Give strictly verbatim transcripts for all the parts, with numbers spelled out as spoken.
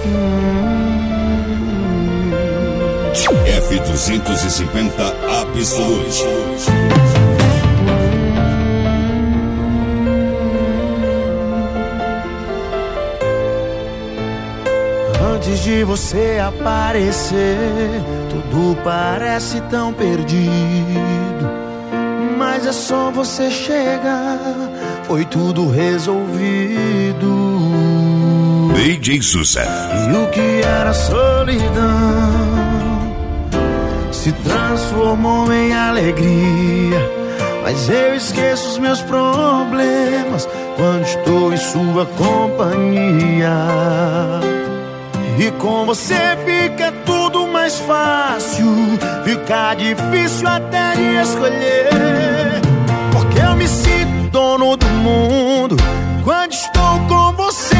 F duzentos e cinquenta Absolute. Antes de você aparecer, tudo parece tão perdido. Mas é só você chegar, foi tudo resolvido. D J Souza. E o que era solidão se transformou em alegria. Mas eu esqueço os meus problemas quando estou em sua companhia. E com você fica tudo mais fácil, fica difícil até de escolher. Porque eu me sinto dono do mundo quando estou com você.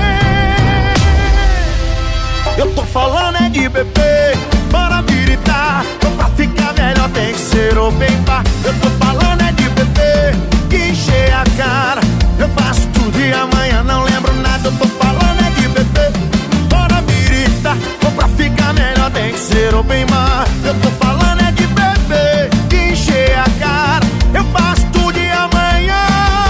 Eu tô falando é de beber, para gritar, pra ficar melhor tem que ser open bar. Eu tô falando é de beber, que encher a cara. Eu faço tudo e amanhã não lembro nada. Eu tô falando é de beber, para gritar, pra ficar melhor tem que ser open bar. Eu tô falando é de beber, que encher a cara. Eu faço tudo e amanhã.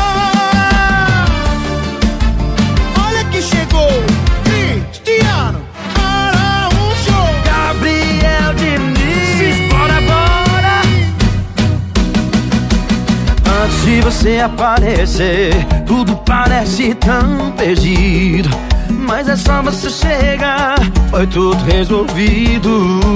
Olha que chegou Cristiano Araújo, Gabriel Diniz, bora, bora. Antes de você aparecer, tudo parece tão perdido. Mas é só você chegar, foi tudo resolvido.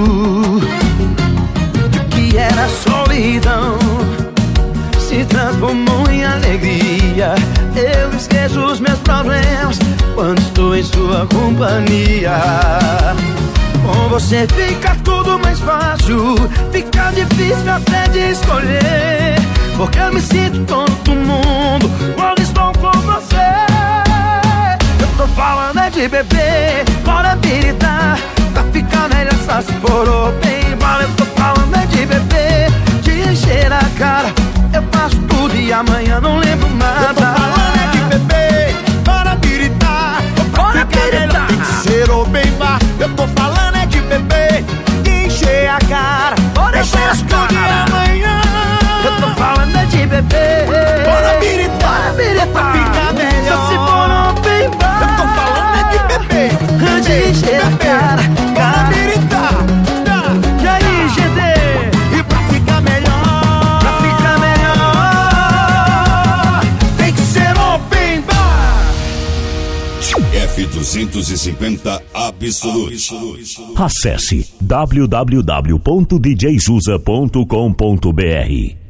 O que era solidão se transformou em alegria. Eu esqueço os meus problemas quando estou em sua companhia. Com você fica tudo mais fácil, fica difícil até de escolher. Porque eu me sinto dono do mundo quando estou com você. Eu tô falando é de beber, bora gritar, pra ficar melhor só se for open bar. Eu tô falando é de beber, de encher a cara. Eu faço tudo e amanhã não lembro nada. Eu tô falando é de beber, bora gritar, pra bora ficar gritar. Melhor tem que ser open bar. Eu tô falando é de beber, de encher a cara. Bora encher as caras e amanhã. Eu tô falando é de beber, bora gritar, pra ficar melhor só se for open bar. Eu tô falando é de beber, de encher a cara. Bora gritar, e aí G D, e pra ficar melhor, pra ficar melhor tem que ser open bar. F duzentos e cinquenta Absolute. Acesse w w w ponto d j souza ponto com ponto b r.